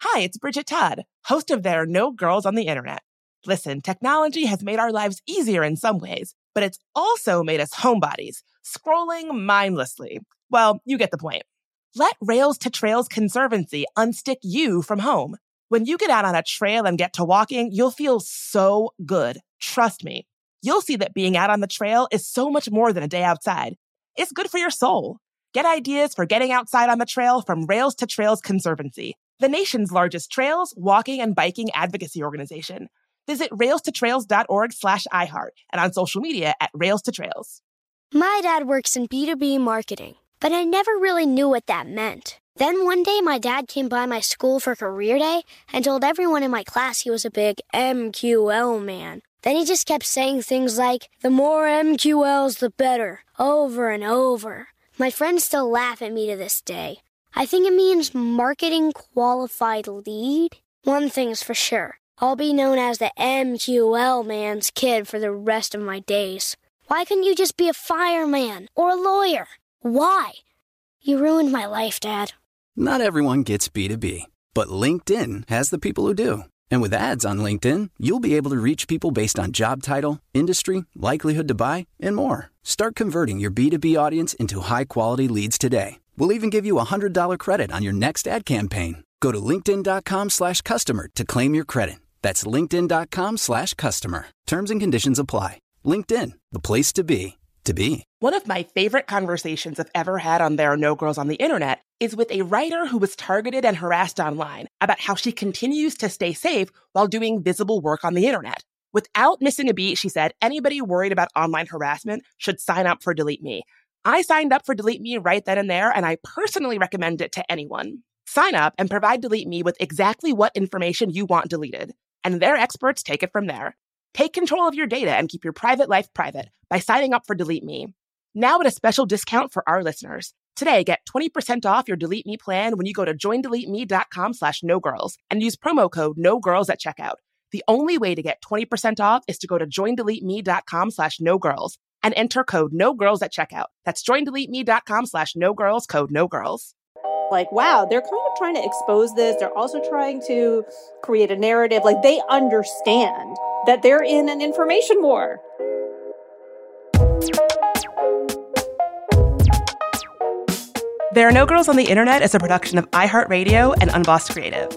Hi, it's Bridget Todd, host of There Are No Girls on the Internet. Listen, technology has made our lives easier in some ways, but it's also made us homebodies, scrolling mindlessly. Well, you get the point. Let Rails to Trails Conservancy unstick you from home. When you get out on a trail and get to walking, you'll feel so good. Trust me. You'll see that being out on the trail is so much more than a day outside. It's good for your soul. Get ideas for getting outside on the trail from Rails to Trails Conservancy, the nation's largest trails, walking, and biking advocacy organization. Visit railstotrails.org/iHeart and on social media at Rails to Trails. My dad works in B2B marketing, but I never really knew what that meant. Then one day my dad came by my school for career day and told everyone in my class he was a big MQL man. Then he just kept saying things like, the more MQLs, the better, over and over. My friends still laugh at me to this day. I think it means marketing qualified lead. One thing's for sure. I'll be known as the MQL man's kid for the rest of my days. Why couldn't you just be a fireman or a lawyer? Why? You ruined my life, Dad. Not everyone gets B2B, but LinkedIn has the people who do. And with ads on LinkedIn, you'll be able to reach people based on job title, industry, likelihood to buy, and more. Start converting your B2B audience into high-quality leads today. We'll even give you a $100 credit on your next ad campaign. Go to linkedin.com/customer to claim your credit. That's linkedin.com/customer. Terms and conditions apply. LinkedIn, the place to be, to be. One of my favorite conversations I've ever had on There Are No Girls on the Internet is with a writer who was targeted and harassed online about how she continues to stay safe while doing visible work on the internet. Without missing a beat, she said, anybody worried about online harassment should sign up for Delete Me. I signed up for Delete Me right then and there, and I personally recommend it to anyone. Sign up and provide Delete Me with exactly what information you want deleted, and their experts take it from there. Take control of your data and keep your private life private by signing up for Delete Me. Now at a special discount for our listeners. Today, get 20% off your Delete Me plan when you go to joindeleteme.com/nogirls and use promo code NOGIRLS at checkout. The only way to get 20% off is to go to joindeleteme.com/nogirls and enter code NOGIRLS at checkout. That's joindeleteme.com/nogirls, code NOGIRLS. Like, wow, they're kind of trying to expose this. They're also trying to create a narrative. Like, they understand that they're in an information war. There Are No Girls on the Internet is a production of iHeartRadio and Unbossed Creative.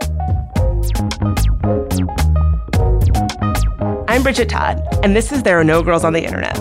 I'm Bridget Todd, and this is There Are No Girls on the Internet.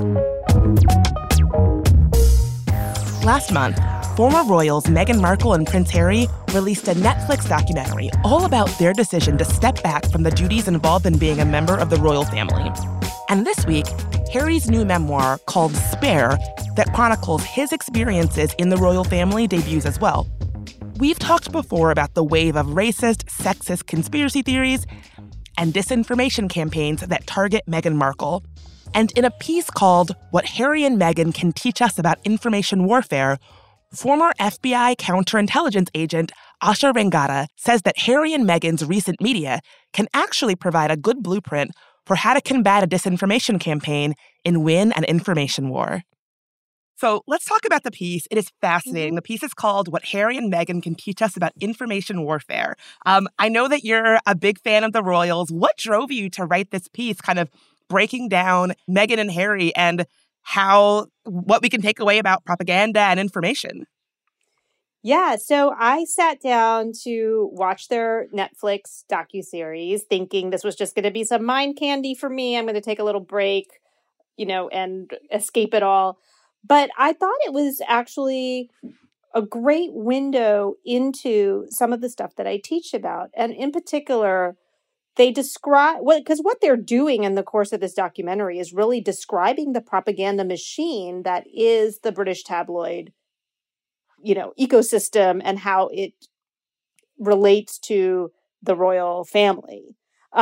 Last month, former royals Meghan Markle and Prince Harry released a Netflix documentary all about their decision to step back from the duties involved in being a member of the royal family. And this week, Harry's new memoir called Spare, that chronicles his experiences in the royal family, debuts as well. We've talked before about the wave of racist, sexist conspiracy theories and disinformation campaigns that target Meghan Markle. And in a piece called What Harry and Meghan Can Teach Us About Information Warfare, former FBI counterintelligence agent Asha Rangata says that Harry and Meghan's recent media can actually provide a good blueprint for how to combat a disinformation campaign and win an information war. So let's talk about the piece. It is fascinating. The piece is called What Harry and Meghan Can Teach Us About Information Warfare. I know that you're a big fan of the royals. What drove you to write this piece, kind of breaking down Meghan and Harry and what we can take away about propaganda and information? Yeah, so I sat down to watch their Netflix docuseries thinking this was just going to be some mind candy for me. I'm going to take a little break, and escape it all. But I thought it was actually a great window into some of the stuff that I teach about. And in particular, they describe, because what they're doing in the course of this documentary is really describing the propaganda machine that is the British tabloid, ecosystem and how it relates to the royal family.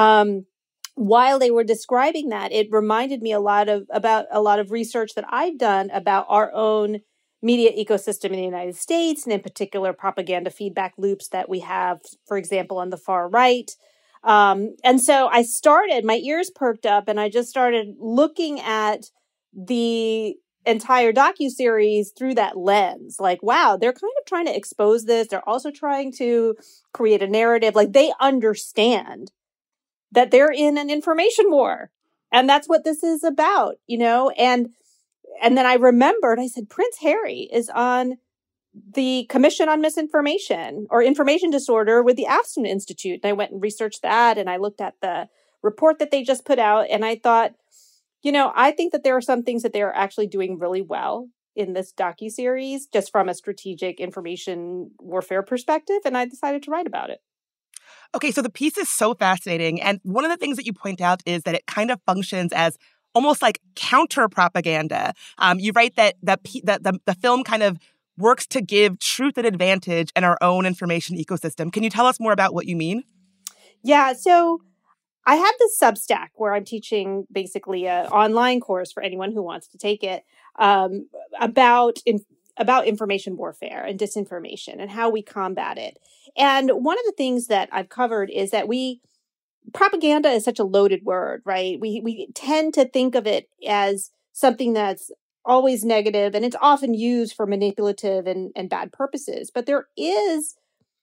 While they were describing that, it reminded me about a lot of research that I've done about our own media ecosystem in the United States, and in particular, propaganda feedback loops that we have, for example, on the far right. And so my ears perked up, and I just started looking at the entire docuseries through that lens. Like, wow, they're kind of trying to expose this. They're also trying to create a narrative. Like, they understand that they're in an information war. And that's what this is about, you know? And then I remembered, I said, Prince Harry is on the Commission on Misinformation or Information Disorder with the Aspen Institute. And I went and researched that, and I looked at the report that they just put out, and I thought, you know, I think that there are some things that they're actually doing really well in this docuseries, just from a strategic information warfare perspective, and I decided to write about it. Okay, so the piece is so fascinating, and one of the things that you point out is that it kind of functions as almost like counter-propaganda. You write that the film kind of works to give truth an advantage in our own information ecosystem. Can you tell us more about what you mean? Yeah, so I have this Substack where I'm teaching basically an online course for anyone who wants to take it about information warfare and disinformation and how we combat it. And one of the things that I've covered is that propaganda is such a loaded word, right? We tend to think of it as something that's always negative, and it's often used for manipulative and bad purposes. But there is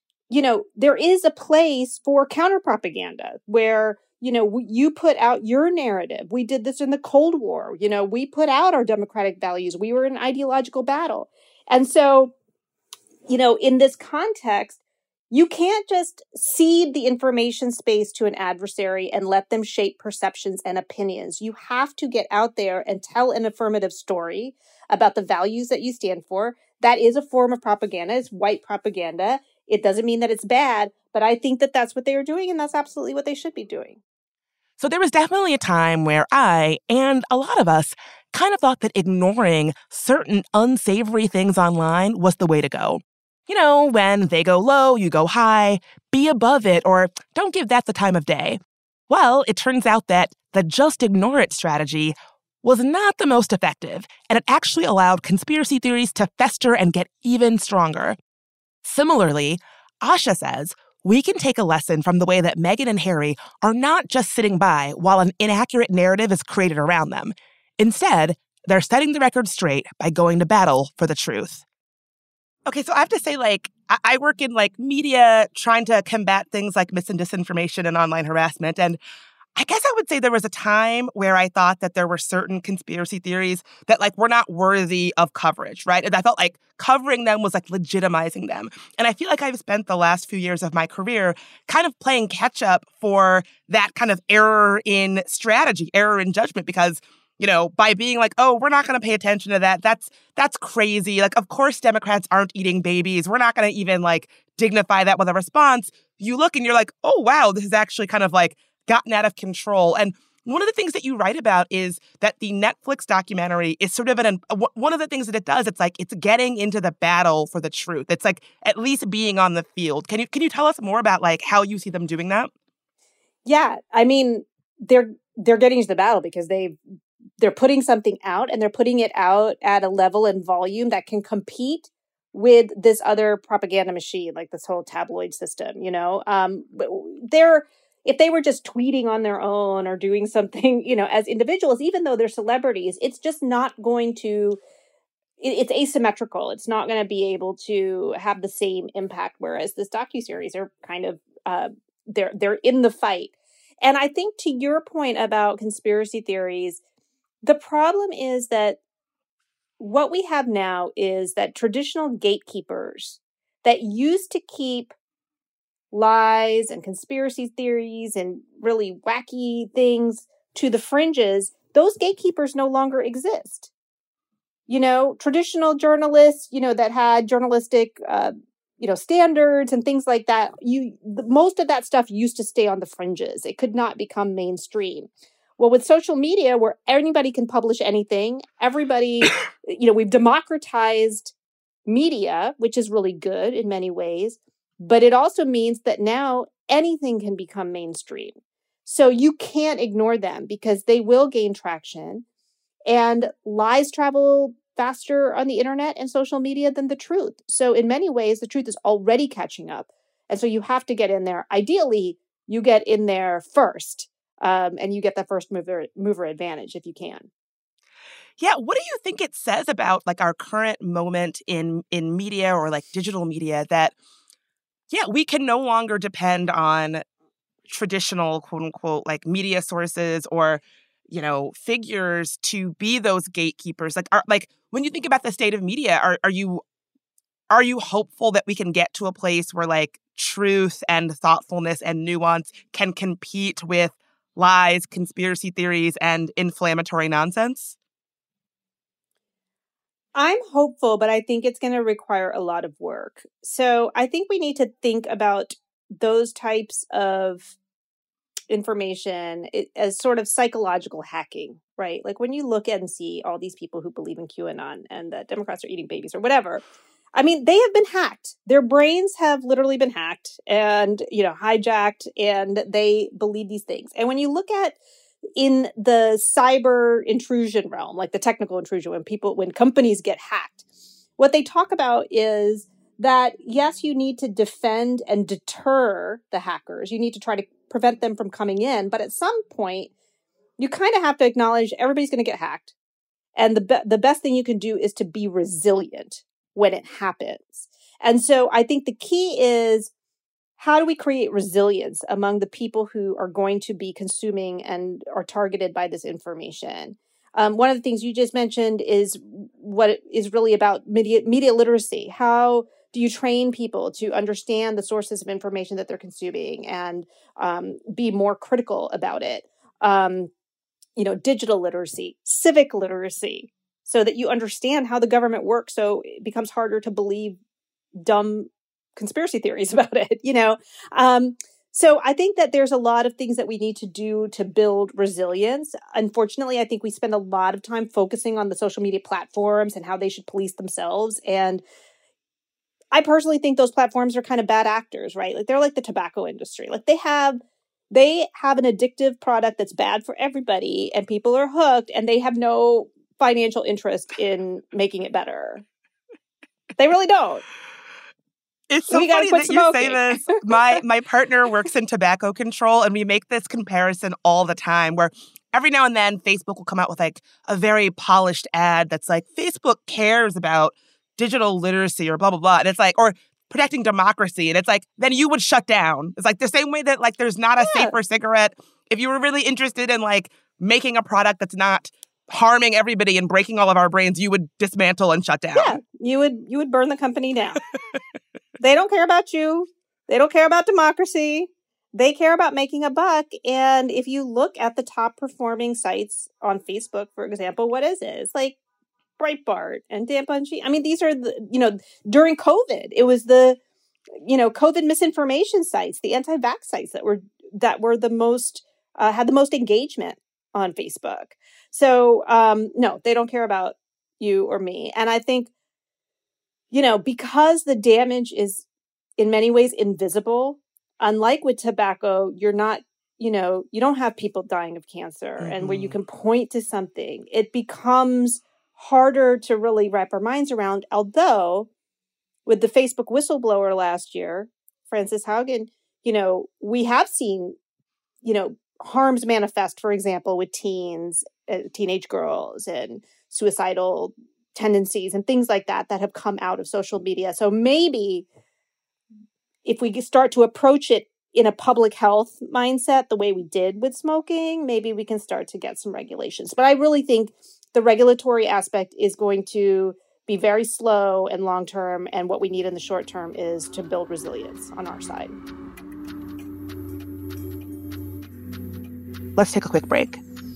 a place for counter propaganda where, you know, you put out your narrative. We did this in the Cold War. You know, we put out our democratic values. We were in an ideological battle. And so, you know, in this context, you can't just cede the information space to an adversary and let them shape perceptions and opinions. You have to get out there and tell an affirmative story about the values that you stand for. That is a form of propaganda. It's white propaganda. It doesn't mean that it's bad, but I think that that's what they are doing, and that's absolutely what they should be doing. So there was definitely a time where I, and a lot of us, kind of thought that ignoring certain unsavory things online was the way to go. You know, when they go low, you go high, be above it, or don't give that the time of day. Well, it turns out that the just ignore it strategy was not the most effective, and it actually allowed conspiracy theories to fester and get even stronger. Similarly, Asha says we can take a lesson from the way that Meghan and Harry are not just sitting by while an inaccurate narrative is created around them. Instead, they're setting the record straight by going to battle for the truth. Okay, so I have to say, like, I work in, like, media trying to combat things like mis and disinformation and online harassment. And I guess I would say there was a time where I thought that there were certain conspiracy theories that, like, were not worthy of coverage, right? And I felt like covering them was, like, legitimizing them. And I feel like I've spent the last few years of my career kind of playing catch up for that kind of error in strategy, error in judgment, because, you know, by being like, oh, we're not going to pay attention to that. That's crazy. Like, of course, Democrats aren't eating babies. We're not going to even, like, dignify that with a response. You look and you're like, oh, wow, this is actually kind of, like, gotten out of control. And one of the things that you write about is that the Netflix documentary is sort of one of the things that it does, it's like it's getting into the battle for the truth. It's like at least being on the field. Can you tell us more about, like, how you see them doing that? Yeah, I mean, they're getting into the battle because they're putting something out, and they're putting it out at a level and volume that can compete with this other propaganda machine, like this whole tabloid system, you know? If they were just tweeting on their own or doing something, you know, as individuals, even though they're celebrities, it's just not going to, it's asymmetrical. It's not going to be able to have the same impact. Whereas this docuseries are kind of, they're in the fight. And I think to your point about conspiracy theories, the problem is that what we have now is that traditional gatekeepers that used to keep lies and conspiracy theories and really wacky things to the fringes, those gatekeepers no longer exist. You know, traditional journalists, you know, that had journalistic, standards and things like that, most of that stuff used to stay on the fringes. It could not become mainstream. Well, with social media, where anybody can publish anything, everybody, we've democratized media, which is really good in many ways. But it also means that now anything can become mainstream. So you can't ignore them because they will gain traction. And lies travel faster on the internet and social media than the truth. So in many ways, the truth is already catching up. And so you have to get in there. Ideally, you get in there first, and you get the first mover advantage if you can. Yeah, what do you think it says about like our current moment in media or like digital media that, yeah, we can no longer depend on traditional, quote unquote, like media sources or, figures to be those gatekeepers? Like when you think about the state of media, are you hopeful that we can get to a place where like truth and thoughtfulness and nuance can compete with lies, conspiracy theories, and inflammatory nonsense? I'm hopeful, but I think it's going to require a lot of work. So I think we need to think about those types of information as sort of psychological hacking, right? Like when you look at and see all these people who believe in QAnon and that Democrats are eating babies or whatever, I mean, they have been hacked. Their brains have literally been hacked and, hijacked, and they believe these things. And when you look at in the cyber intrusion realm, like the technical intrusion, when companies get hacked, what they talk about is that, yes, you need to defend and deter the hackers. You need to try to prevent them from coming in. But at some point, you kind of have to acknowledge everybody's going to get hacked. And the best thing you can do is to be resilient when it happens. And so I think the key is, how do we create resilience among the people who are going to be consuming and are targeted by this information? One of the things you just mentioned is what it is really about media literacy. How do you train people to understand the sources of information that they're consuming and be more critical about it? Digital literacy, civic literacy, so that you understand how the government works, so it becomes harder to believe dumb conspiracy theories about it, So I think that there's a lot of things that we need to do to build resilience. Unfortunately, I think we spend a lot of time focusing on the social media platforms and how they should police themselves. And I personally think those platforms are kind of bad actors, right? Like they're like the tobacco industry. Like they have an addictive product that's bad for everybody and people are hooked and they have no financial interest in making it better. They really don't. It's so funny that you say this. My partner works in tobacco control, and we make this comparison all the time where every now and then Facebook will come out with like a very polished ad that's like, Facebook cares about digital literacy or blah, blah, blah. And it's like, or protecting democracy. And it's like, then you would shut down. It's like the same way that like there's not a safer cigarette. If you were really interested in like making a product that's not harming everybody and breaking all of our brains, you would dismantle and shut down. Yeah, you would burn the company down. They don't care about you. They don't care about democracy. They care about making a buck. And if you look at the top performing sites on Facebook, for example, what is it? It's like Breitbart and Dampunchi. I mean, these are during COVID, it was the, COVID misinformation sites, the anti-vax sites that were the most, had the most engagement on Facebook. So, no, they don't care about you or me. And I think, because the damage is in many ways invisible, unlike with tobacco, you're not, you don't have people dying of cancer and where you can point to something, it becomes harder to really wrap our minds around. Although with the Facebook whistleblower last year, Frances Haugen, we have seen, harms manifest, for example, with teens, teenage girls and suicidal tendencies and things like that have come out of social media. So maybe if we start to approach it in a public health mindset, the way we did with smoking, maybe we can start to get some regulations. But I really think the regulatory aspect is going to be very slow and long-term. And what we need in the short term is to build resilience on our side. Let's take a quick break.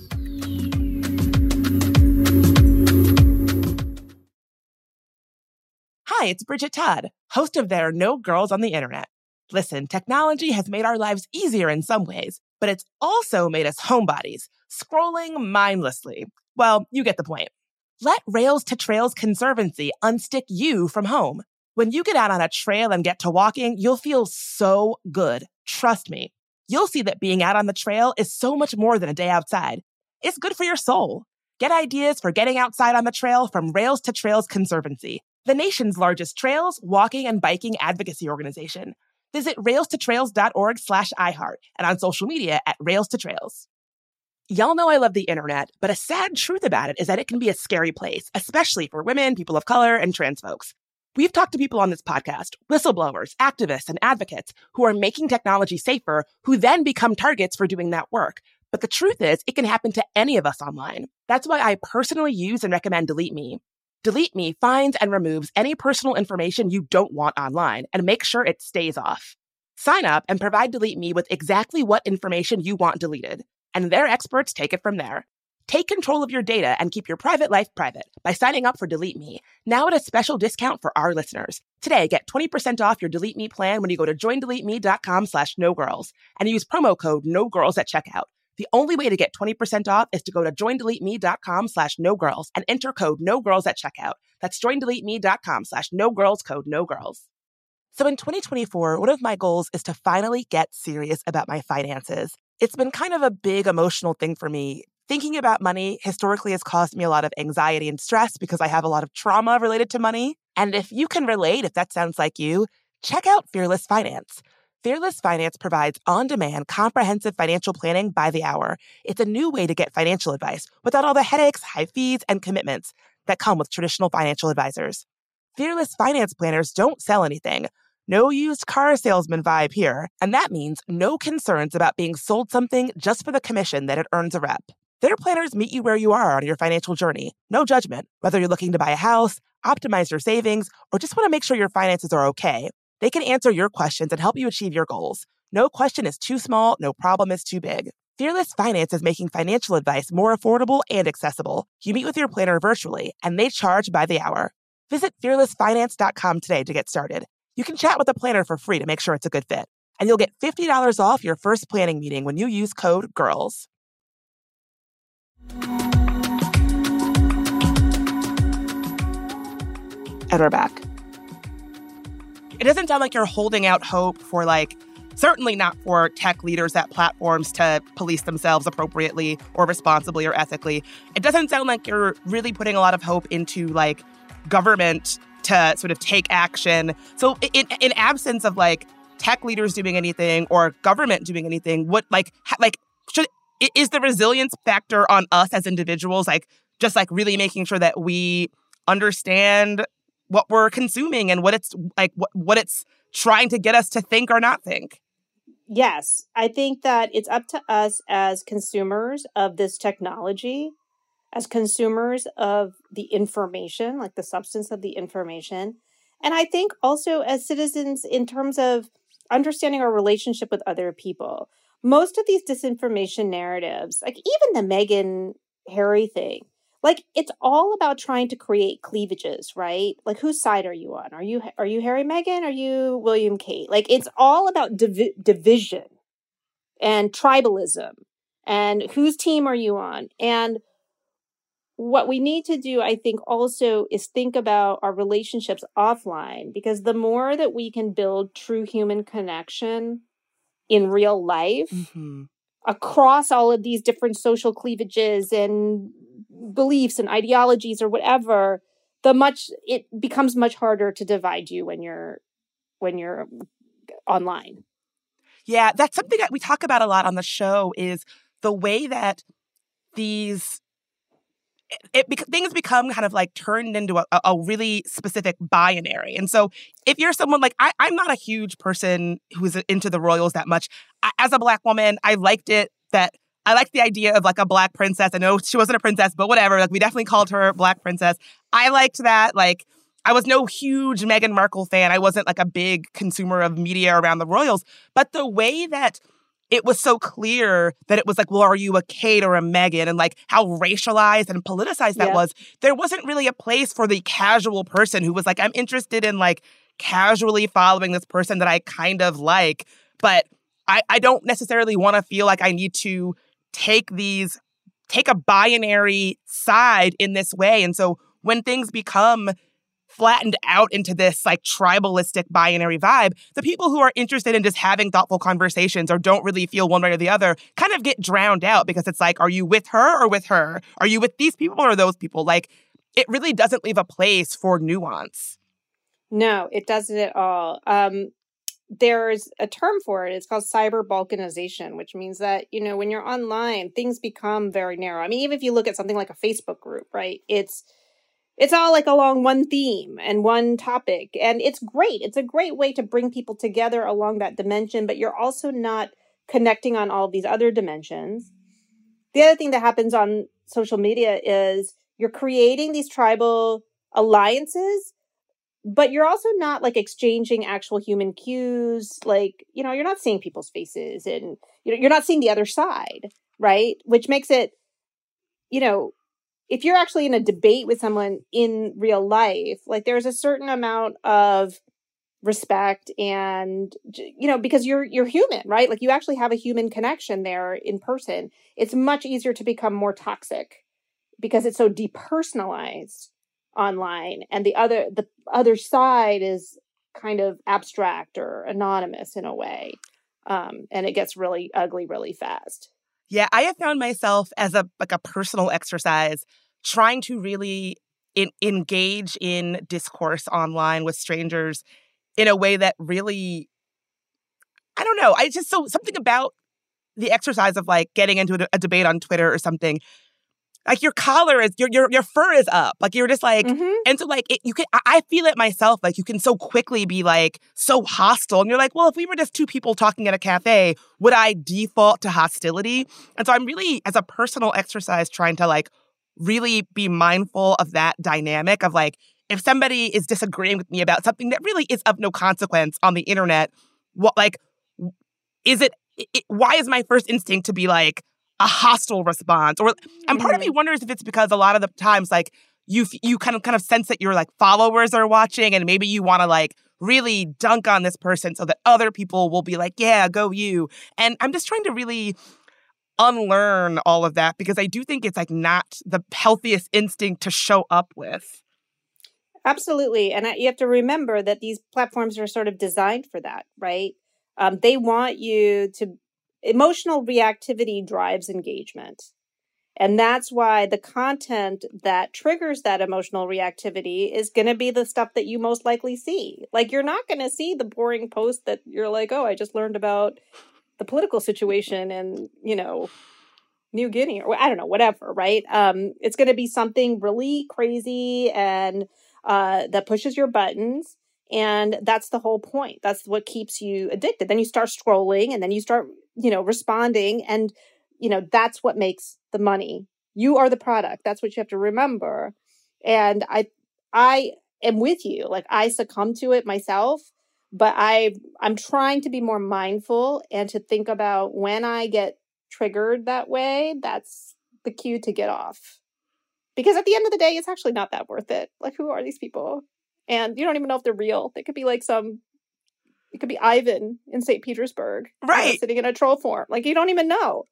Hi, it's Bridget Todd, host of There Are No Girls on the Internet. Listen, technology has made our lives easier in some ways, but it's also made us homebodies, scrolling mindlessly. Well, you get the point. Let Rails to Trails Conservancy unstick you from home. When you get out on a trail and get to walking, you'll feel so good. Trust me. You'll see that being out on the trail is so much more than a day outside. It's good for your soul. Get ideas for getting outside on the trail from Rails to Trails Conservancy, the nation's largest trails, walking, and biking advocacy organization. Visit railstotrails.org/iHeart and on social media at Rails to Trails. Y'all know I love the internet, but a sad truth about it is that it can be a scary place, especially for women, people of color, and trans folks. We've talked to people on this podcast, whistleblowers, activists, and advocates who are making technology safer, who then become targets for doing that work. But the truth is, it can happen to any of us online. That's why I personally use and recommend Delete Me. Delete Me finds and removes any personal information you don't want online and makes sure it stays off. Sign up and provide Delete Me with exactly what information you want deleted, and their experts take it from there. Take control of your data and keep your private life private by signing up for Delete Me, now at a special discount for our listeners. Today, get 20% off your Delete Me plan when you go to joindeleteme.com/nogirls and use promo code NOGIRLS at checkout. The only way to get 20% off is to go to joindeleteme.com/nogirls and enter code NOGIRLS at checkout. That's joindeleteme.com/nogirls, code NOGIRLS. So in 2024, one of my goals is to finally get serious about my finances. It's been kind of a big emotional thing for me. Thinking about money historically has caused me a lot of anxiety and stress because I have a lot of trauma related to money. And if you can relate, if that sounds like you, check out Fearless Finance. Fearless Finance provides on-demand, comprehensive financial planning by the hour. It's a new way to get financial advice without all the headaches, high fees, and commitments that come with traditional financial advisors. Fearless Finance planners don't sell anything. No used car salesman vibe here, and that means no concerns about being sold something just for the commission that it earns a rep. Their planners meet you where you are on your financial journey. No judgment, whether you're looking to buy a house, optimize your savings, or just want to make sure your finances are okay. They can answer your questions and help you achieve your goals. No question is too small, no problem is too big. Fearless Finance is making financial advice more affordable and accessible. You meet with your planner virtually, and they charge by the hour. Visit fearlessfinance.com today to get started. You can chat with a planner for free to make sure it's a good fit. And you'll get $50 off your first planning meeting when you use code GIRLS. And we're back. It doesn't sound like you're holding out hope for, certainly not for tech leaders at platforms to police themselves appropriately or responsibly or ethically. It doesn't sound like you're really putting a lot of hope into, government to sort of take action. So in absence of, tech leaders doing anything or government doing anything, is the resilience factor on us as individuals, really making sure that we understand what we're consuming and what it's what it's trying to get us to think or not think? Yes, I think that it's up to us as consumers of this technology, as consumers of the information, the substance of the information. And I think also as citizens in terms of understanding our relationship with other people. Most of these disinformation narratives, even the Meghan Harry thing, it's all about trying to create cleavages, right? Whose side are you on? Are you Harry Meghan? Are you William Kate? It's all about division and tribalism and whose team are you on? And what we need to do, I think, also is think about our relationships offline, because the more that we can build true human connection in real life across all of these different social cleavages and beliefs and ideologies or whatever, it becomes much harder to divide you when you're online. Yeah, that's something that we talk about a lot on the show, is the way that things become kind of turned into a really specific binary. And so if you're someone I'm not a huge person who's into the royals that much. As a Black woman, I liked the idea of a Black princess. I know she wasn't a princess, but whatever. We definitely called her Black princess. I liked that. I was no huge Meghan Markle fan. I wasn't a big consumer of media around the royals. But the way that it was so clear that it was well, are you a Kate or a Meghan? And how racialized and politicized that was. There wasn't really a place for the casual person who was I'm interested in casually following this person that I kind of like, but I don't necessarily want to feel I need to take a binary side in this way. And so when things become flattened out into this tribalistic binary vibe, the people who are interested in just having thoughtful conversations or don't really feel one way or the other kind of get drowned out, because it's are you with her or with her? Are you with these people or those people? It really doesn't leave a place for nuance. No, it doesn't at all. there's a term for it. It's called cyber balkanization, which means that, when you're online, things become very narrow. I mean, even if you look at something like a Facebook group, right? It's all like along one theme and one topic. And it's great. It's a great way to bring people together along that dimension, but you're also not connecting on all of these other dimensions. The other thing that happens on social media is you're creating these tribal alliances, but you're also not like exchanging actual human cues. Like, you're not seeing people's faces and you're not seeing the other side, right? Which makes it, if you're actually in a debate with someone in real life, like there's a certain amount of respect and, because you're human, right? Like you actually have a human connection there in person. It's much easier to become more toxic because it's so depersonalized online, and the other side is kind of abstract or anonymous in a way, and it gets really ugly really fast. Yeah, I have found myself as a personal exercise trying to really engage in discourse online with strangers in a way that really, I don't know, something about the exercise of like getting into a debate on Twitter or something. Like your collar is, your fur is up. Like you're just like, and so like, I feel it myself. Like you can so quickly be like so hostile. And you're like, well, if we were just two people talking at a cafe, would I default to hostility? And so I'm really, as a personal exercise, trying to like really be mindful of that dynamic of like, if somebody is disagreeing with me about something that really is of no consequence on the internet, why is my first instinct to be like, a hostile response? And part of me wonders if it's because a lot of the times, like, you kind of sense that your, like, followers are watching and maybe you want to, like, really dunk on this person so that other people will be like, yeah, go you. And I'm just trying to really unlearn all of that because I do think it's, like, not the healthiest instinct to show up with. Absolutely. And you have to remember that these platforms are sort of designed for that, right? They want you to... Emotional reactivity drives engagement. And that's why the content that triggers that emotional reactivity is going to be the stuff that you most likely see. Like, you're not going to see the boring post that you're like, oh, I just learned about the political situation in, New Guinea or I don't know, whatever, right? It's going to be something really crazy and that pushes your buttons. And that's the whole point. That's what keeps you addicted. Then you start scrolling and then you start, responding. And, that's what makes the money. You are the product. That's what you have to remember. And I am with you. Like I succumb to it myself, but I'm trying to be more mindful and to think about when I get triggered that way, that's the cue to get off. Because at the end of the day, it's actually not that worth it. Like, who are these people? And you don't even know if they're real. They could be like it could be Ivan in St. Petersburg. Right. Sitting in a troll form. Like, you don't even know.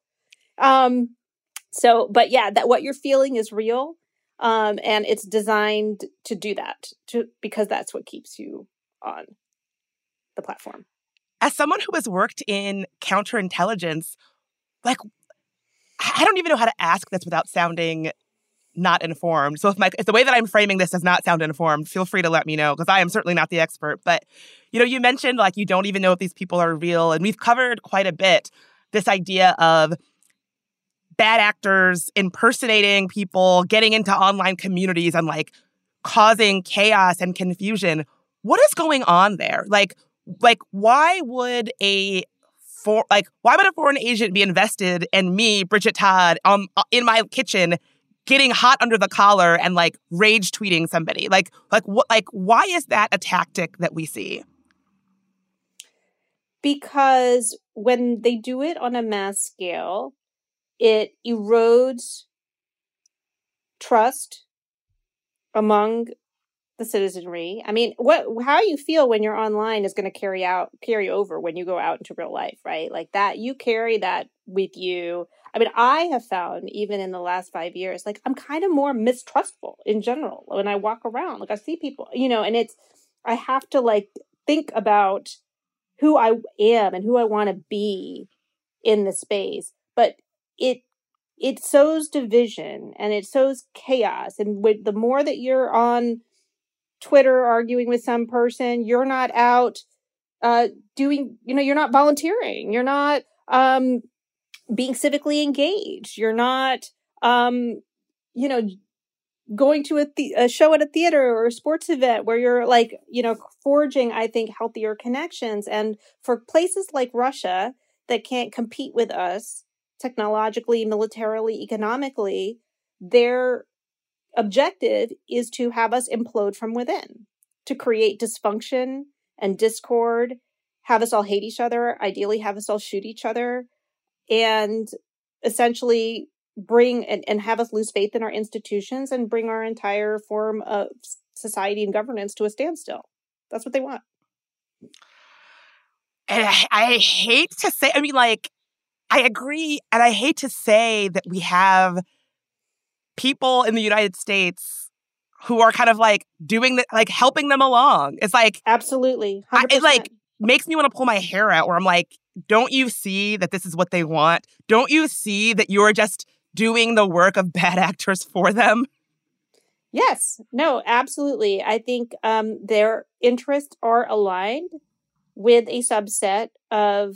But yeah, that what you're feeling is real. And it's designed to do that, because that's what keeps you on the platform. As someone who has worked in counterintelligence, like, I don't even know how to ask this without sounding not informed. So if the way that I'm framing this does not sound informed, feel free to let me know, because I am certainly not the expert. But, you mentioned, like, you don't even know if these people are real. And we've covered quite a bit this idea of bad actors impersonating people, getting into online communities and, like, causing chaos and confusion. What is going on there? Like why would a foreign agent be invested in me, Bridget Todd, in my kitchen, getting hot under the collar and like rage tweeting somebody? Why is that a tactic that we see? Because when they do it on a mass scale, it erodes trust among the citizenry. I mean, how you feel when you're online is going to carry over when you go out into real life, right? Like that, you carry that with you. I mean, I have found even in the last 5 years, like I'm kind of more mistrustful in general when I walk around. Like I see people, and I have to like think about who I am and who I want to be in the space. But it sows division and it sows chaos. And the more that you're on Twitter arguing with some person, you're not out doing, you're not volunteering. You're not being civically engaged. You're not, going to a show at a theater or a sports event where you're like, forging, I think, healthier connections. And for places like Russia that can't compete with us technologically, militarily, economically, their objective is to have us implode from within, to create dysfunction and discord, have us all hate each other, ideally have us all shoot each other, and essentially bring and have us lose faith in our institutions and bring our entire form of society and governance to a standstill. That's what they want. And I hate to say, I agree. And I hate to say that we have people in the United States who are kind of doing that, helping them along. It's absolutely 100%. It makes me want to pull my hair out where I'm like, don't you see that this is what they want? Don't you see that you're just doing the work of bad actors for them? Yes. No, absolutely. I think their interests are aligned with a subset of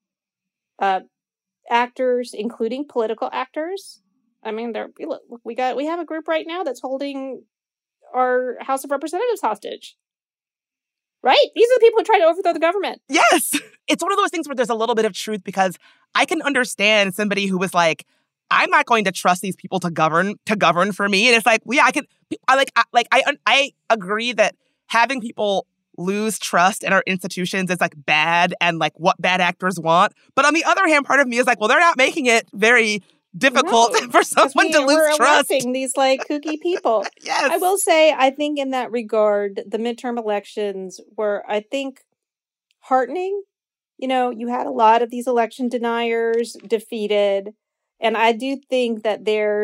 actors, including political actors. I mean, we have a group right now that's holding our House of Representatives hostage. Right? These are the people who try to overthrow the government. Yes. It's one of those things where there's a little bit of truth, because I can understand somebody who was like, I'm not going to trust these people to govern for me. And it's like, well, yeah, I agree that having people lose trust in our institutions is bad and what bad actors want. But on the other hand, part of me is well, they're not making it very difficult for someone to lose trust. We're electing these kooky people. Yes. I will say, I think in that regard, the midterm elections were, I think, heartening. You had a lot of these election deniers defeated. And I do think that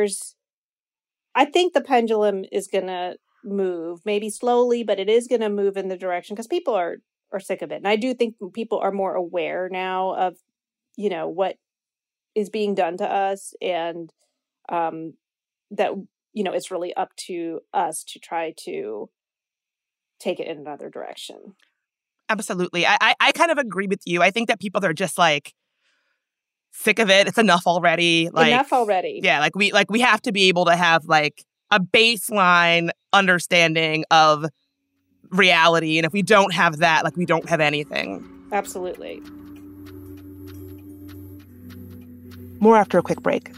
I think the pendulum is going to move, maybe slowly, but it is going to move in the direction because people are sick of it. And I do think people are more aware now of, what is being done to us, and that, it's really up to us to try to take it in another direction. Absolutely. I kind of agree with you. I think that people are just sick of it. It's enough already. Enough already. Yeah, we have to be able to have a baseline understanding of reality. And if we don't have that, we don't have anything. Absolutely. More after a quick break.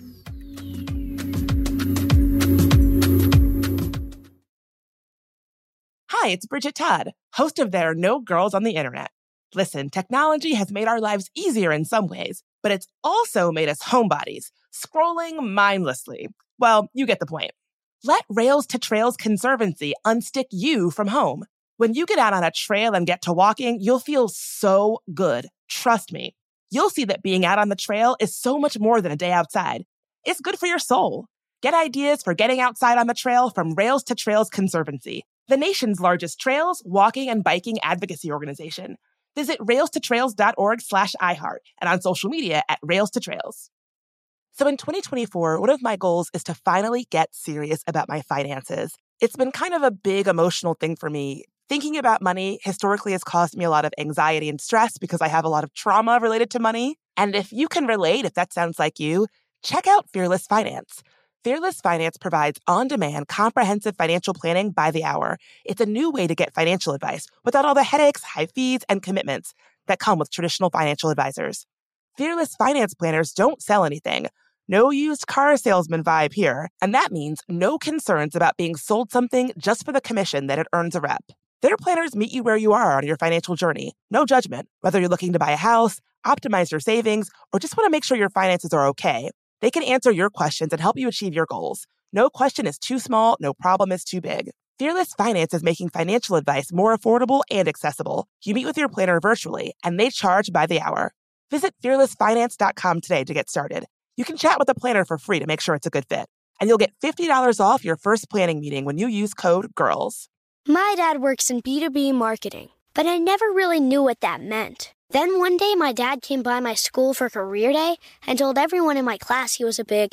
Hi, it's Bridget Todd, host of There Are No Girls on the Internet. Listen, technology has made our lives easier in some ways, but it's also made us homebodies, scrolling mindlessly. Well, you get the point. Let Rails to Trails Conservancy unstick you from home. When you get out on a trail and get to walking, you'll feel so good. Trust me. You'll see that being out on the trail is so much more than a day outside. It's good for your soul. Get ideas for getting outside on the trail from Rails to Trails Conservancy, the nation's largest trails, walking, and biking advocacy organization. Visit railstotrails.org/iHeart and on social media at Rails to Trails. So in 2024, one of my goals is to finally get serious about my finances. It's been kind of a big emotional thing for me. Thinking about money historically has caused me a lot of anxiety and stress because I have a lot of trauma related to money. And if you can relate, if that sounds like you, check out Fearless Finance. Fearless Finance provides on-demand, comprehensive financial planning by the hour. It's a new way to get financial advice without all the headaches, high fees, and commitments that come with traditional financial advisors. Fearless Finance planners don't sell anything. No used car salesman vibe here. And that means no concerns about being sold something just for the commission that it earns a rep. Their planners meet you where you are on your financial journey. No judgment. Whether you're looking to buy a house, optimize your savings, or just want to make sure your finances are okay, they can answer your questions and help you achieve your goals. No question is too small, no problem is too big. Fearless Finance is making financial advice more affordable and accessible. You meet with your planner virtually, and they charge by the hour. Visit fearlessfinance.com today to get started. You can chat with a planner for free to make sure it's a good fit. And you'll get $50 off your first planning meeting when you use code GIRLS. My dad works in B2B marketing, but I never really knew what that meant. Then one day my dad came by my school for career day and told everyone in my class he was a big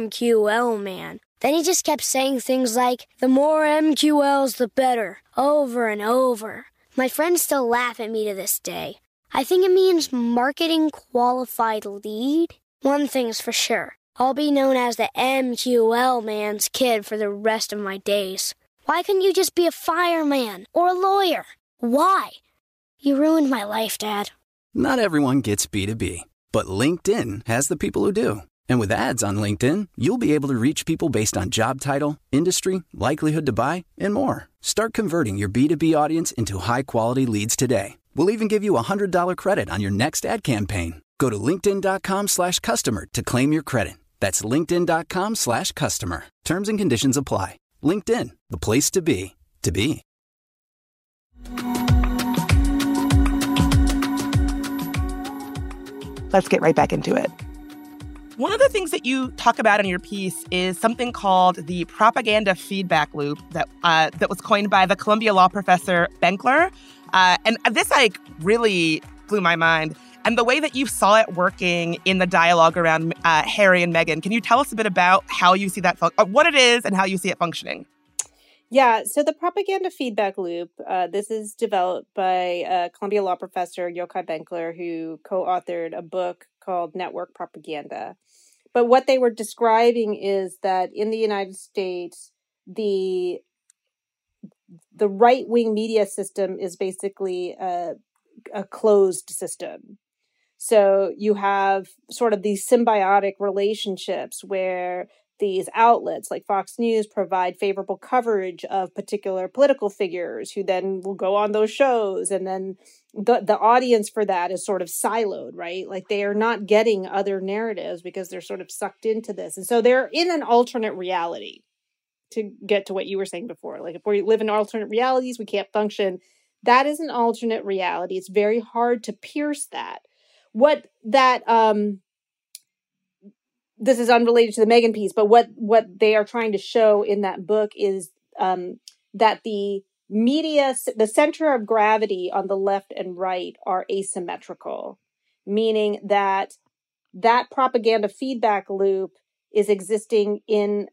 MQL man. Then he just kept saying things like, the more MQLs, the better, over and over. My friends still laugh at me to this day. I think it means marketing qualified lead. One thing's for sure. I'll be known as the MQL man's kid for the rest of my days. Why couldn't you just be a fireman or a lawyer? Why? You ruined my life, Dad. Not everyone gets B2B, but LinkedIn has the people who do. And with ads on LinkedIn, you'll be able to reach people based on job title, industry, likelihood to buy, and more. Start converting your B2B audience into high-quality leads today. We'll even give you a $100 credit on your next ad campaign. Go to linkedin.com/customer to claim your credit. That's linkedin.com/customer. Terms and conditions apply. LinkedIn, the place to be, to be. Let's get right back into it. One of the things that you talk about in your piece is something called the propaganda feedback loop that was coined by the Columbia law professor Benkler. And this, really blew my mind. And the way that you saw it working in the dialogue around Harry and Meghan, can you tell us a bit about how you see that, what it is and how you see it functioning? Yeah, so the propaganda feedback loop, this is developed by Columbia law professor Yochai Benkler, who co-authored a book called Network Propaganda. But what they were describing is that in the United States, the right-wing media system is basically a closed system. So you have sort of these symbiotic relationships where these outlets like Fox News provide favorable coverage of particular political figures who then will go on those shows. And then the audience for that is sort of siloed, right? Like they are not getting other narratives because they're sort of sucked into this. And so they're in an alternate reality, to get to what you were saying before. Like if we live in alternate realities, we can't function. That is an alternate reality. It's very hard to pierce that. This is unrelated to the Meghan piece, but what they are trying to show in that book is that the media, the center of gravity on the left and right are asymmetrical, meaning that propaganda feedback loop is existing in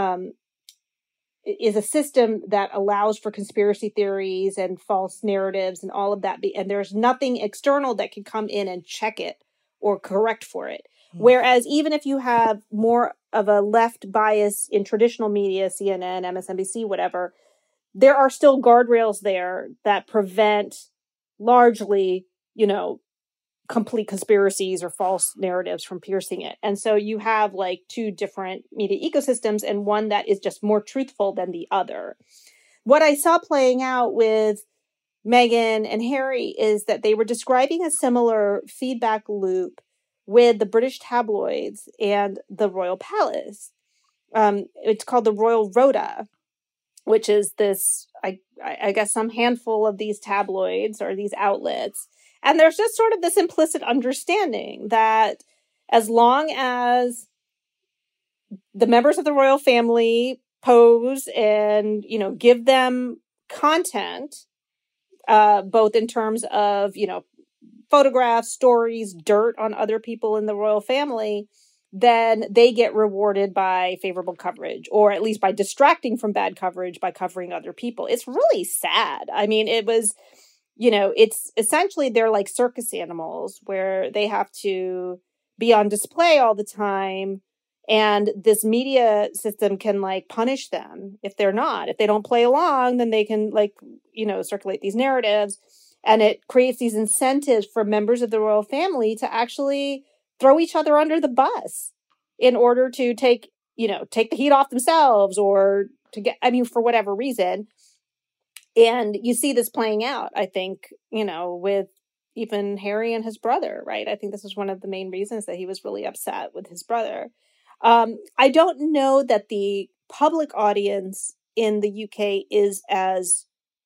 is a system that allows for conspiracy theories and false narratives and all of that. And there's nothing external that can come in and check it or correct for it. Whereas even if you have more of a left bias in traditional media, CNN, MSNBC, whatever, there are still guardrails there that prevent largely, complete conspiracies or false narratives from piercing it. And so you have like two different media ecosystems and one that is just more truthful than the other. What I saw playing out with Meghan and Harry is that they were describing a similar feedback loop with the British tabloids and the royal palace. It's called the Royal Rota, which is this, I guess, some handful of these tabloids or these outlets. And there's just sort of this implicit understanding that as long as the members of the royal family pose and, give them content, both in terms of, photographs, stories, dirt on other people in the royal family, then they get rewarded by favorable coverage, or at least by distracting from bad coverage by covering other people. It's really sad. I mean, it was, it's essentially they're like circus animals where they have to be on display all the time. And this media system can like punish them if they're not. If they don't play along, then they can circulate these narratives. And it creates these incentives for members of the royal family to actually throw each other under the bus in order to take the heat off themselves or to get, for whatever reason. And you see this playing out, I think, with even Harry and his brother, right? I think this is one of the main reasons that he was really upset with his brother. I don't know that the public audience in the UK is as,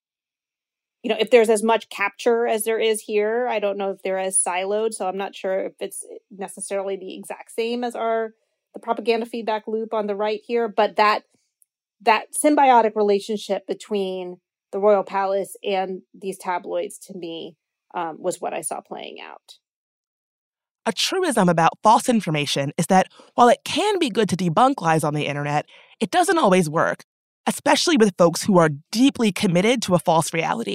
if there's as much capture as there is here. I don't know if they're as siloed, so I'm not sure if it's necessarily the exact same as the propaganda feedback loop on the right here, but that symbiotic relationship between the royal palace and these tabloids, to me, was what I saw playing out. A truism about false information is that while it can be good to debunk lies on the internet, it doesn't always work, especially with folks who are deeply committed to a false reality.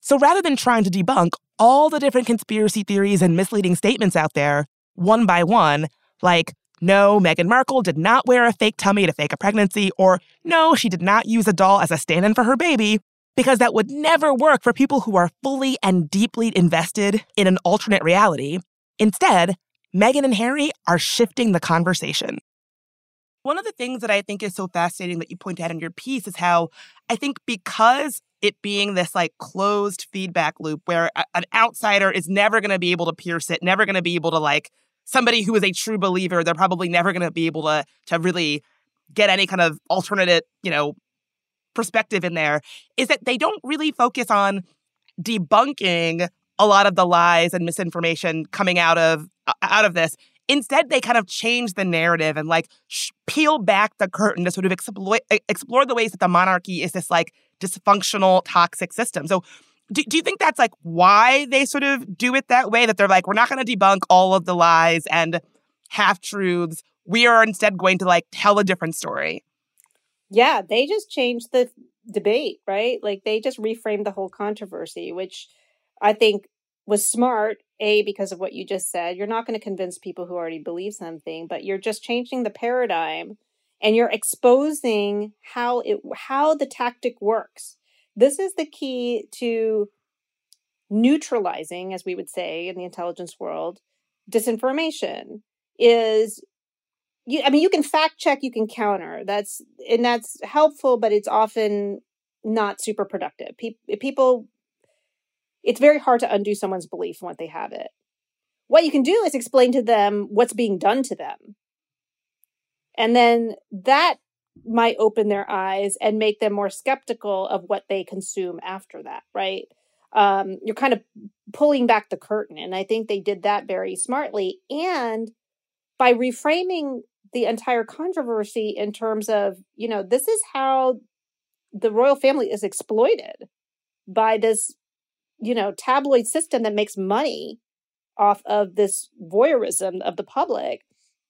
So rather than trying to debunk all the different conspiracy theories and misleading statements out there, one by one, like, no, Meghan Markle did not wear a fake tummy to fake a pregnancy, or no, she did not use a doll as a stand-in for her baby, because that would never work for people who are fully and deeply invested in an alternate reality. Instead, Meghan and Harry are shifting the conversation. One of the things that I think is so fascinating that you point out in your piece is how I think because it being this like closed feedback loop where an outsider is never going to be able to pierce it, never going to be able to like somebody who is a true believer, they're probably never going to be able to really get any kind of alternative, perspective in there, is that they don't really focus on debunking a lot of the lies and misinformation coming out of this. Instead, they kind of change the narrative and like peel back the curtain to sort of explore the ways that the monarchy is this like dysfunctional, toxic system. So do you think that's like why they sort of do it that way? That they're like, we're not going to debunk all of the lies and half-truths. We are instead going to like tell a different story. Yeah, they just changed the debate, right? Like they just reframed the whole controversy, which I think was smart, because of what you just said. You're not going to convince people who already believe something, but you're just changing the paradigm and you're exposing how the tactic works. This is the key to neutralizing, as we would say in the intelligence world, disinformation is, you can fact check, you can counter. That's helpful, but it's often not super productive. People, it's very hard to undo someone's belief once they have it. What you can do is explain to them what's being done to them. And then that might open their eyes and make them more skeptical of what they consume after that, right? You're kind of pulling back the curtain. And I think they did that very smartly. And by reframing the entire controversy in terms of, this is how the royal family is exploited by this, tabloid system that makes money off of this voyeurism of the public.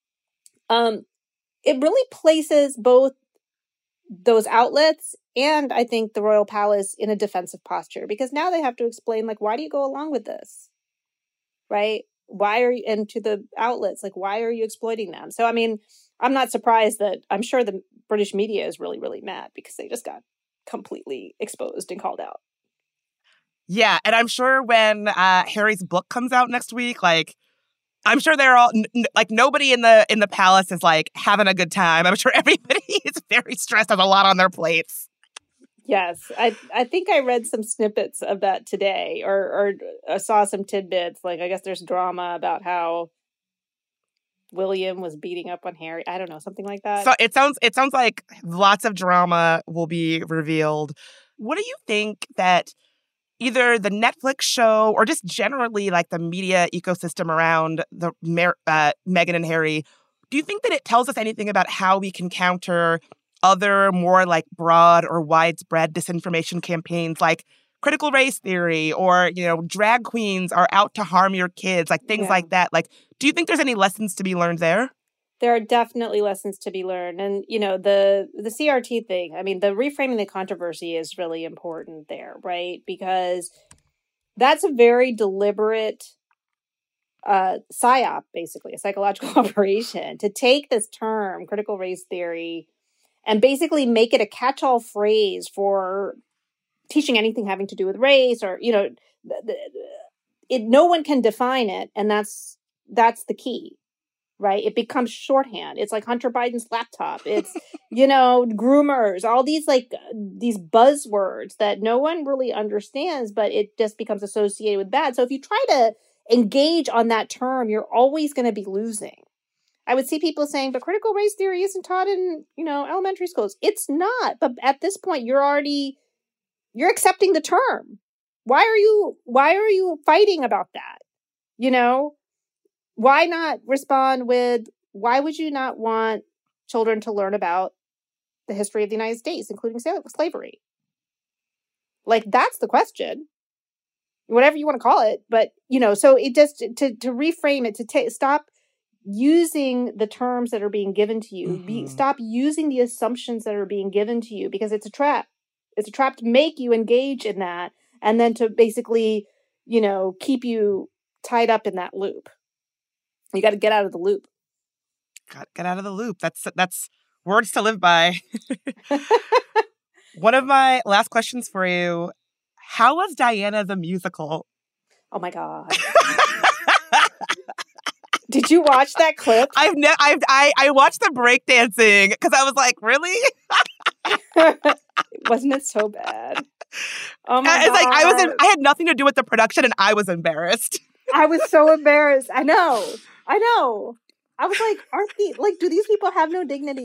It really places both those outlets and I think the royal palace in a defensive posture, because now they have to explain, like, why do you go along with this? Right? Why are you, and to the outlets, like, why are you exploiting them? So, I'm not surprised that I'm sure the British media is really, really mad because they just got completely exposed and called out. Yeah, and I'm sure when Harry's book comes out next week, like, I'm sure they're all nobody in the palace is like having a good time. I'm sure everybody is very stressed, has a lot on their plates. Yes, I think I read some snippets of that today, or saw some tidbits. Like, I guess there's drama about how William was beating up on Harry. I don't know, something like that. So it sounds like lots of drama will be revealed. What do you think that either the Netflix show or just generally like the media ecosystem around the Meghan and Harry, do you think that it tells us anything about how we can counter other more like broad or widespread disinformation campaigns like critical race theory or, drag queens are out to harm your kids, like things like that? Like, do you think there's any lessons to be learned there? There are definitely lessons to be learned. And, the CRT thing, the reframing the controversy is really important there, right? Because that's a very deliberate psyop, basically, a psychological operation, to take this term, critical race theory, and basically make it a catch-all phrase for teaching anything having to do with race or, no one can define it. And that's the key. Right? It becomes shorthand. It's like Hunter Biden's laptop. It's, groomers, all these these buzzwords that no one really understands, but it just becomes associated with bad. So if you try to engage on that term, you're always going to be losing. I would see people saying, but critical race theory isn't taught in, elementary schools. It's not. But at this point, you're accepting the term. Why are you fighting about that? Why not respond with, why would you not want children to learn about the history of the United States, including slavery? Like, that's the question. Whatever you want to call it. But, so it just, to reframe it, to stop using the terms that are being given to you. Stop using the assumptions that are being given to you, because it's a trap. It's a trap to make you engage in that. and then to basically, keep you tied up in that loop. You got to get out of the loop. Got to get out of the loop. That's words to live by. One of my last questions for you. How was Diana the musical? Oh my God. Did you watch that clip? I watched the breakdancing because I was like, really? Wasn't it so bad? Oh my God. It's like I had nothing to do with the production and I was embarrassed. I was so embarrassed. I know. I was like, do these people have no dignity?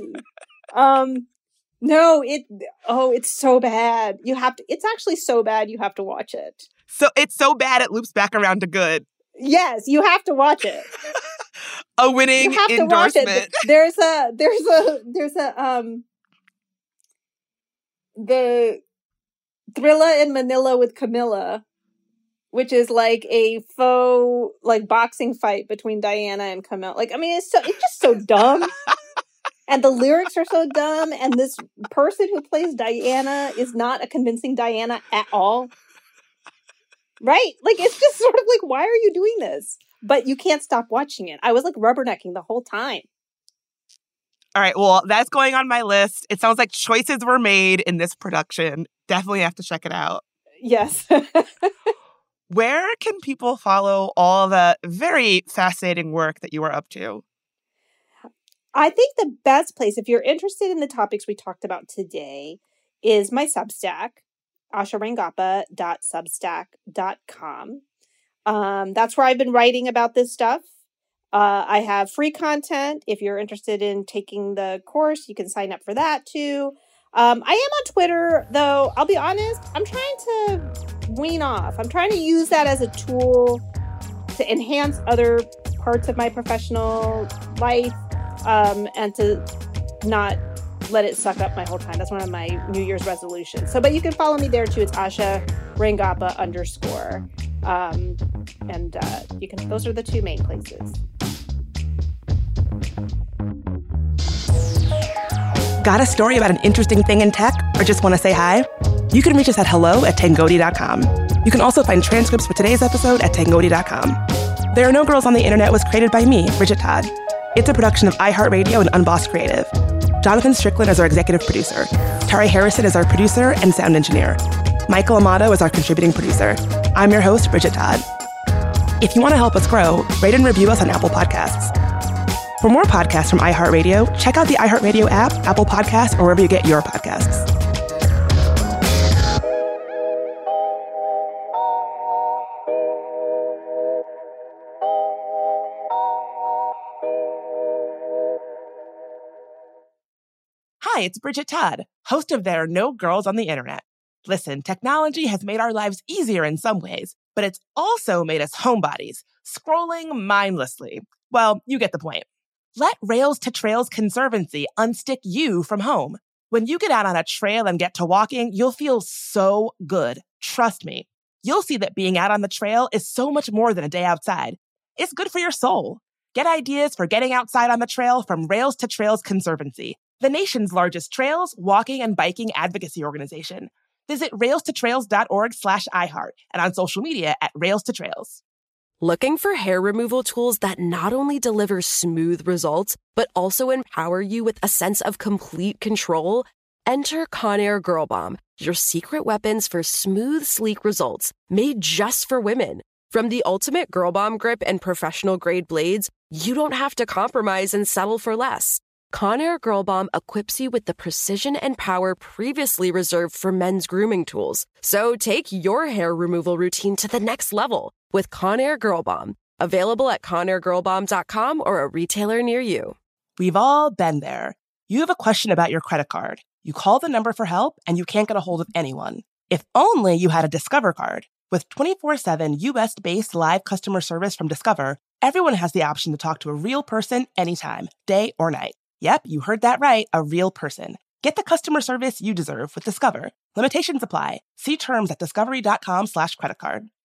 No, it's so bad. It's actually so bad you have to watch it. So it's so bad it loops back around to good. Yes, you have to watch it. A winning you have endorsement. To watch it. There's the Thrilla in Manila with Camilla, which is like a faux boxing fight between Diana and Camilla. It's just so dumb. And the lyrics are so dumb, and this person who plays Diana is not a convincing Diana at all. Right? It's just sort of why are you doing this? But you can't stop watching it. I was rubbernecking the whole time. All right, well, that's going on my list. It sounds like choices were made in this production. Definitely have to check it out. Yes. Where can people follow all the very fascinating work that you are up to? I think the best place, if you're interested in the topics we talked about today, is my Substack, asharangappa.substack.com. That's where I've been writing about this stuff. I have free content. If you're interested in taking the course, you can sign up for that too. I am on Twitter, though. I'll be honest, I'm trying to wean off. I'm trying to use that as a tool to enhance other parts of my professional life. And to not let it suck up my whole time. That's one of my New Year's resolutions. But you can follow me there too. It's Asha Rangappa _ you can. Those are the two main places. Got a story about an interesting thing in tech or just want to say hi? You can reach us at hello@tangoti.com. You can also find transcripts for today's episode at tangoti.com. There Are No Girls on the Internet was created by me, Bridget Todd. It's a production of iHeartRadio and Unbossed Creative. Jonathan Strickland is our executive producer. Tari Harrison is our producer and sound engineer. Michael Amato is our contributing producer. I'm your host, Bridget Todd. If you want to help us grow, rate and review us on Apple Podcasts. For more podcasts from iHeartRadio, check out the iHeartRadio app, Apple Podcasts, or wherever you get your podcasts. Hi, it's Bridget Todd, host of There Are No Girls on the Internet. Listen, technology has made our lives easier in some ways, but it's also made us homebodies, scrolling mindlessly. Well, you get the point. Let Rails to Trails Conservancy unstick you from home. When you get out on a trail and get to walking, you'll feel so good. Trust me. You'll see that being out on the trail is so much more than a day outside. It's good for your soul. Get ideas for getting outside on the trail from Rails to Trails Conservancy, the nation's largest trails, walking, and biking advocacy organization. Visit railstotrails.org/iHeart and on social media at Rails to Trails. Looking for hair removal tools that not only deliver smooth results, but also empower you with a sense of complete control? Enter Conair Girl Bomb, your secret weapons for smooth, sleek results, made just for women. From the ultimate Girl Bomb grip and professional-grade blades, you don't have to compromise and settle for less. Conair Girl Bomb equips you with the precision and power previously reserved for men's grooming tools. So take your hair removal routine to the next level with Conair Girl Bomb. Available at ConairGirlBomb.com or a retailer near you. We've all been there. You have a question about your credit card. You call the number for help and you can't get a hold of anyone. If only you had a Discover card. With 24/7 U.S.-based live customer service from Discover, everyone has the option to talk to a real person anytime, day or night. Yep, you heard that right, a real person. Get the customer service you deserve with Discover. Limitations apply. See terms at discovery.com/creditcard.